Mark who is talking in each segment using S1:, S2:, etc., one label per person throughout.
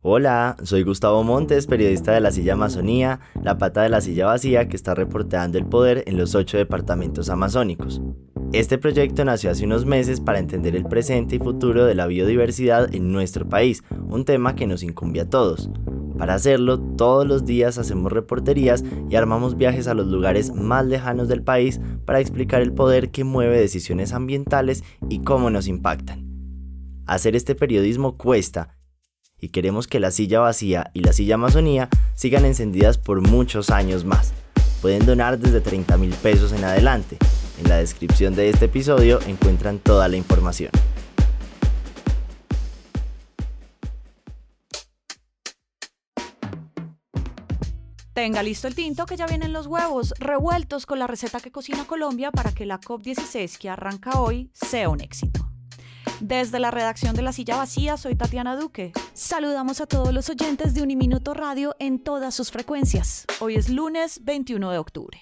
S1: Hola, soy Gustavo Montes, periodista de La Silla Amazonía, la pata de la silla vacía que está reporteando el poder en los 8 departamentos amazónicos. Este proyecto nació hace unos meses para entender el presente y futuro de la biodiversidad en nuestro país, un tema que nos incumbe a todos. Para hacerlo, todos los días hacemos reporterías y armamos viajes a los lugares más lejanos del país para explicar el poder que mueve decisiones ambientales y cómo nos impactan. Hacer este periodismo cuesta, y queremos que La Silla Vacía y La Silla Amazonía sigan encendidas por muchos años más. Pueden donar desde 30,000 pesos en adelante. En la descripción de este episodio encuentran toda la información.
S2: Tenga listo el tinto que ya vienen los huevos revueltos con la receta que cocina Colombia para que la COP16 que arranca hoy sea un éxito. Desde la redacción de La Silla Vacía, soy Tatiana Duque. Saludamos a todos los oyentes de Uniminuto Radio en todas sus frecuencias. Hoy es lunes 21 de octubre.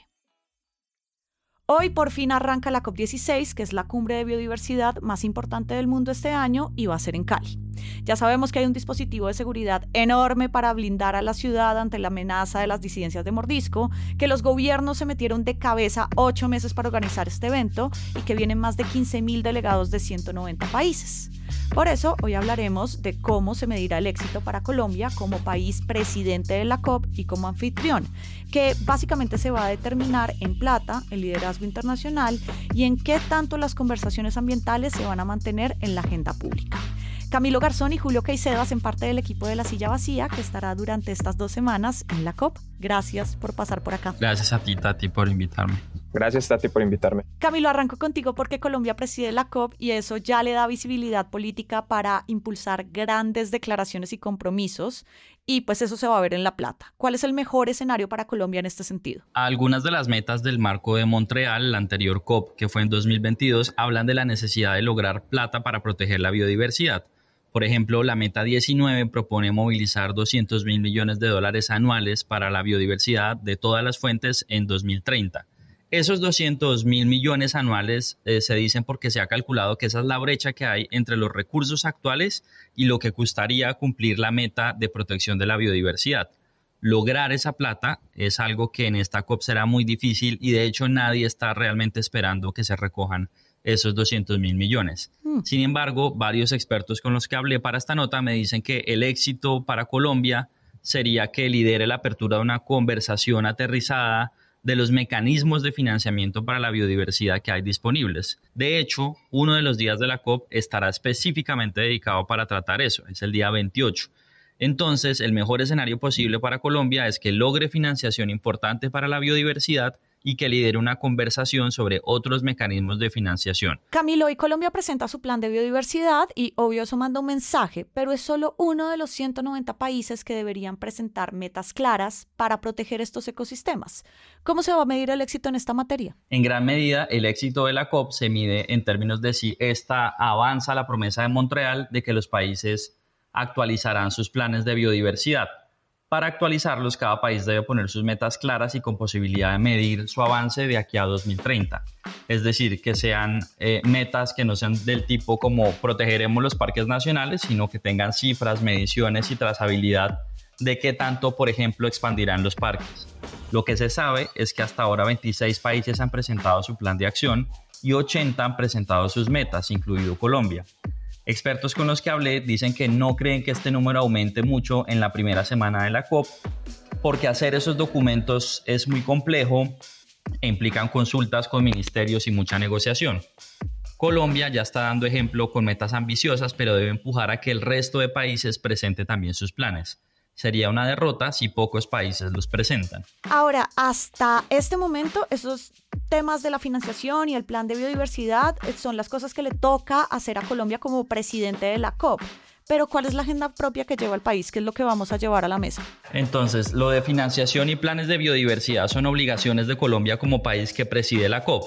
S2: Hoy por fin arranca la COP16, que es la cumbre de biodiversidad más importante del mundo este año y va a ser en Cali. Ya sabemos que hay un dispositivo de seguridad enorme para blindar a la ciudad ante la amenaza de las disidencias de Mordisco, que los gobiernos se metieron de cabeza 8 meses para organizar este evento y que vienen más de 15,000 delegados de 190 países. Por eso, hoy hablaremos de cómo se medirá el éxito para Colombia como país presidente de la COP y como anfitrión, que básicamente se va a determinar en plata, el liderazgo internacional y en qué tanto las conversaciones ambientales se van a mantener en la agenda pública. Camilo Garzón y Julio Caicedo hacen parte del equipo de La Silla Vacía, que estará durante estas 2 semanas en la COP. Gracias por pasar por acá.
S3: Gracias a ti, Tati, por invitarme.
S4: Gracias, Tati, por invitarme.
S2: Camilo, arranco contigo porque Colombia preside la COP y eso ya le da visibilidad política para impulsar grandes declaraciones y compromisos, y pues eso se va a ver en La Plata. ¿Cuál es el mejor escenario para Colombia en este sentido?
S3: Algunas de las metas del marco de Montreal, la anterior COP, que fue en 2022, hablan de la necesidad de lograr plata para proteger la biodiversidad. Por ejemplo, la meta 19 propone movilizar $200,000 millones anuales para la biodiversidad de todas las fuentes en 2030. Esos 200,000 millones anuales se dicen porque se ha calculado que esa es la brecha que hay entre los recursos actuales y lo que costaría cumplir la meta de protección de la biodiversidad. Lograr esa plata es algo que en esta COP será muy difícil y de hecho nadie está realmente esperando que se recojan esos 200,000 millones. Sin embargo, varios expertos con los que hablé para esta nota me dicen que el éxito para Colombia sería que lidere la apertura de una conversación aterrizada de los mecanismos de financiamiento para la biodiversidad que hay disponibles. De hecho, uno de los días de la COP estará específicamente dedicado para tratar eso, es el día 28. Entonces, el mejor escenario posible para Colombia es que logre financiación importante para la biodiversidad y que lidere una conversación sobre otros mecanismos de financiación.
S2: Camilo, hoy Colombia presenta su plan de biodiversidad y obvio eso manda un mensaje, pero es solo uno de los 190 países que deberían presentar metas claras para proteger estos ecosistemas. ¿Cómo se va a medir el éxito en esta materia?
S3: En gran medida, el éxito de la COP se mide en términos de si esta avanza la promesa de Montreal de que los países actualizarán sus planes de biodiversidad. Para actualizarlos, cada país debe poner sus metas claras y con posibilidad de medir su avance de aquí a 2030. Es decir, que sean metas que no sean del tipo como protegeremos los parques nacionales, sino que tengan cifras, mediciones y trazabilidad de qué tanto, por ejemplo, expandirán los parques. Lo que se sabe es que hasta ahora 26 países han presentado su plan de acción y 80 han presentado sus metas, incluido Colombia. Expertos con los que hablé dicen que no creen que este número aumente mucho en la primera semana de la COP, porque hacer esos documentos es muy complejo e implican consultas con ministerios y mucha negociación. Colombia ya está dando ejemplo con metas ambiciosas, pero debe empujar a que el resto de países presente también sus planes. Sería una derrota si pocos países los presentan.
S2: Ahora, hasta este momento, esos temas de la financiación y el plan de biodiversidad son las cosas que le toca hacer a Colombia como presidente de la COP. Pero ¿cuál es la agenda propia que lleva el país? ¿Qué es lo que vamos a llevar a la mesa?
S3: Entonces, lo de financiación y planes de biodiversidad son obligaciones de Colombia como país que preside la COP.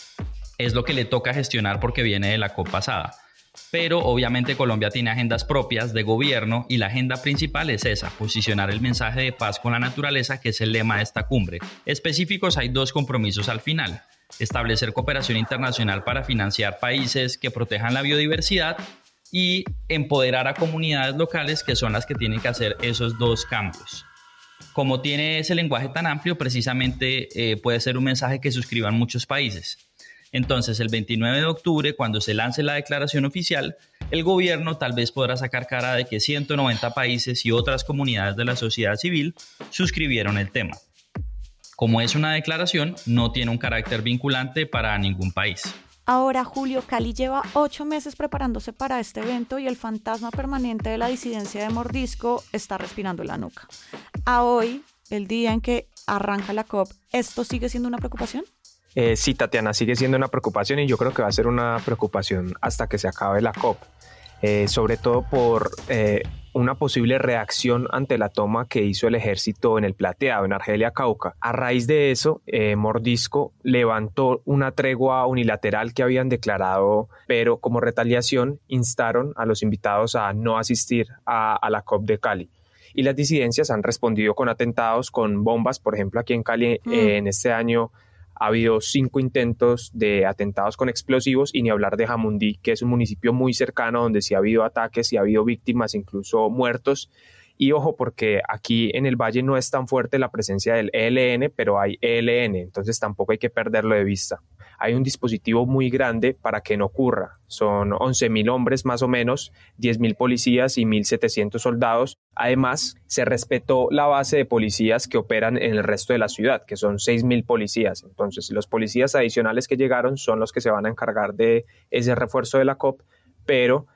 S3: Es lo que le toca gestionar porque viene de la COP pasada. Pero obviamente Colombia tiene agendas propias de gobierno y la agenda principal es esa, posicionar el mensaje de paz con la naturaleza, que es el lema de esta cumbre. Específicos hay 2 compromisos al final: establecer cooperación internacional para financiar países que protejan la biodiversidad y empoderar a comunidades locales que son las que tienen que hacer esos dos cambios. Como tiene ese lenguaje tan amplio, precisamente puede ser un mensaje que suscriban muchos países. Entonces, el 29 de octubre, cuando se lance la declaración oficial, el gobierno tal vez podrá sacar cara de que 190 países y otras comunidades de la sociedad civil suscribieron el tema. Como es una declaración, no tiene un carácter vinculante para ningún país.
S2: Ahora, Julio, Cali lleva 8 meses preparándose para este evento y el fantasma permanente de la disidencia de Mordisco está respirando en la nuca. A hoy, el día en que arranca la COP, ¿esto sigue siendo una preocupación?
S4: Sí, Tatiana, sigue siendo una preocupación y yo creo que va a ser una preocupación hasta que se acabe la COP, sobre todo por una posible reacción ante la toma que hizo el ejército en el Plateado, en Argelia, Cauca. A raíz de eso, Mordisco levantó una tregua unilateral que habían declarado, pero como retaliación instaron a los invitados a no asistir a la COP de Cali. Y las disidencias han respondido con atentados, con bombas. Por ejemplo, aquí en Cali en este año ha habido 5 intentos de atentados con explosivos y ni hablar de Jamundí, que es un municipio muy cercano donde sí ha habido ataques y ha habido víctimas, incluso muertos. Y ojo, porque aquí en el Valle no es tan fuerte la presencia del ELN, pero hay ELN, entonces tampoco hay que perderlo de vista. Hay un dispositivo muy grande para que no ocurra. Son 11.000 hombres más o menos, 10.000 policías y 1.700 soldados. Además, se respetó la base de policías que operan en el resto de la ciudad, que son 6.000 policías. Entonces, los policías adicionales que llegaron son los que se van a encargar de ese refuerzo de la COP, pero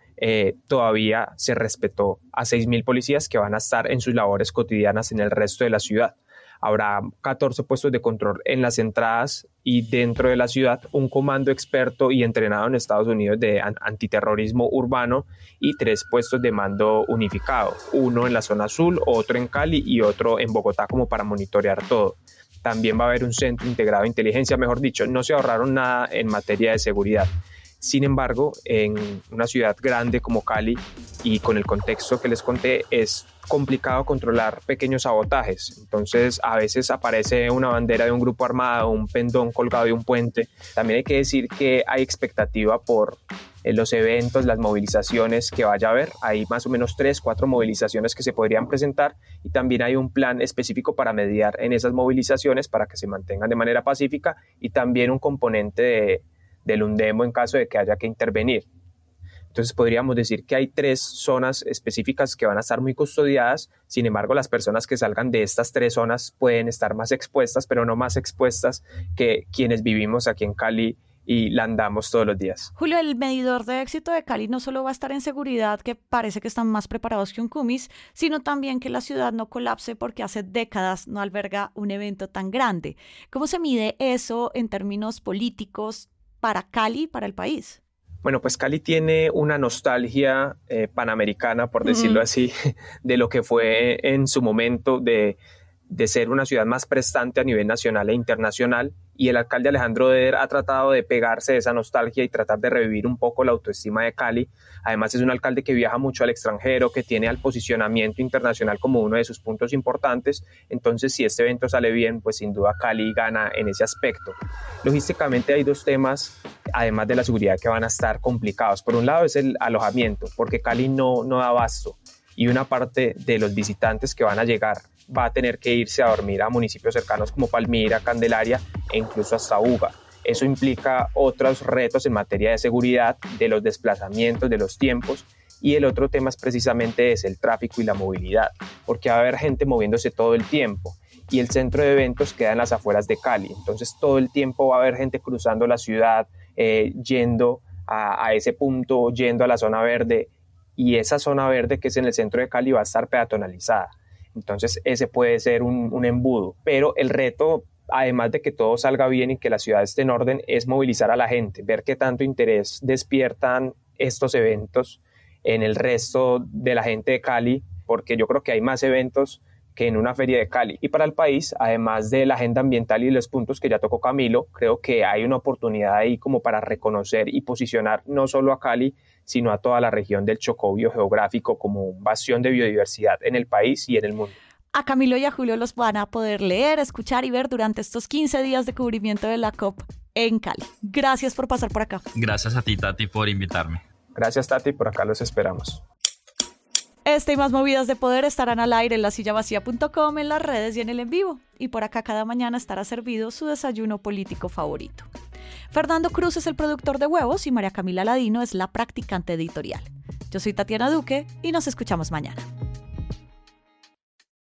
S4: todavía se respetó a 6.000 policías que van a estar en sus labores cotidianas en el resto de la ciudad. Habrá 14 puestos de control en las entradas y dentro de la ciudad un comando experto y entrenado en Estados Unidos de antiterrorismo urbano y 3 puestos de mando unificado, uno en la zona azul, otro en Cali y otro en Bogotá como para monitorear todo. También va a haber un centro integrado de inteligencia, mejor dicho, no se ahorraron nada en materia de seguridad. Sin embargo, en una ciudad grande como Cali y con el contexto que les conté, es complicado controlar pequeños sabotajes. Entonces, a veces aparece una bandera de un grupo armado, un pendón colgado de un puente. También hay que decir que hay expectativa por los eventos, las movilizaciones que vaya a haber. Hay más o menos 3-4 movilizaciones que se podrían presentar y también hay un plan específico para mediar en esas movilizaciones para que se mantengan de manera pacífica y también un componente del UNDEMO en caso de que haya que intervenir. Entonces podríamos decir que hay 3 zonas específicas que van a estar muy custodiadas. Sin embargo, las personas que salgan de estas 3 zonas pueden estar más expuestas, pero no más expuestas que quienes vivimos aquí en Cali y la andamos todos los días.
S2: Julio, el medidor de éxito de Cali no solo va a estar en seguridad, que parece que están más preparados que un Cumis, sino también que la ciudad no colapse porque hace décadas no alberga un evento tan grande. ¿Cómo se mide eso en términos políticos para Cali, para el país?
S4: Bueno, pues Cali tiene una nostalgia panamericana, por decirlo así, de lo que fue en su momento de ser una ciudad más prestante a nivel nacional e internacional, y el alcalde Alejandro Deder ha tratado de pegarse de esa nostalgia y tratar de revivir un poco la autoestima de Cali. Además es un alcalde que viaja mucho al extranjero, que tiene al posicionamiento internacional como uno de sus puntos importantes. Entonces, si este evento sale bien, pues sin duda Cali gana en ese aspecto. Logísticamente hay 2 temas, además de la seguridad, que van a estar complicados. Por un lado es el alojamiento, porque Cali no da abasto y una parte de los visitantes que van a llegar va a tener que irse a dormir a municipios cercanos como Palmira, Candelaria e incluso hasta Uga. Eso implica otros retos en materia de seguridad, de los desplazamientos, de los tiempos, y el otro tema es precisamente el tráfico y la movilidad, porque va a haber gente moviéndose todo el tiempo y el centro de eventos queda en las afueras de Cali, entonces todo el tiempo va a haber gente cruzando la ciudad, yendo a ese punto, yendo a la zona verde, y esa zona verde que es en el centro de Cali va a estar peatonalizada. Entonces ese puede ser un embudo, pero el reto, además de que todo salga bien y que la ciudad esté en orden, es movilizar a la gente, ver qué tanto interés despiertan estos eventos en el resto de la gente de Cali, porque yo creo que hay más eventos que en una feria de Cali. Y para el país, además de la agenda ambiental y los puntos que ya tocó Camilo, creo que hay una oportunidad ahí como para reconocer y posicionar no solo a Cali, sino a toda la región del Chocó biogeográfico como un bastión de biodiversidad en el país y en el mundo.
S2: A Camilo y a Julio los van a poder leer, escuchar y ver durante estos 15 días de cubrimiento de la COP en Cali. Gracias por pasar por acá.
S3: Gracias a ti, Tati, por invitarme.
S4: Gracias, Tati, por acá los esperamos.
S2: Este y más movidas de poder estarán al aire en lasillavacía.com, en las redes y en el en vivo. Y por acá cada mañana estará servido su desayuno político favorito. Fernando Cruz es el productor de Huevos y María Camila Ladino es la practicante editorial. Yo soy Tatiana Duque y nos escuchamos mañana.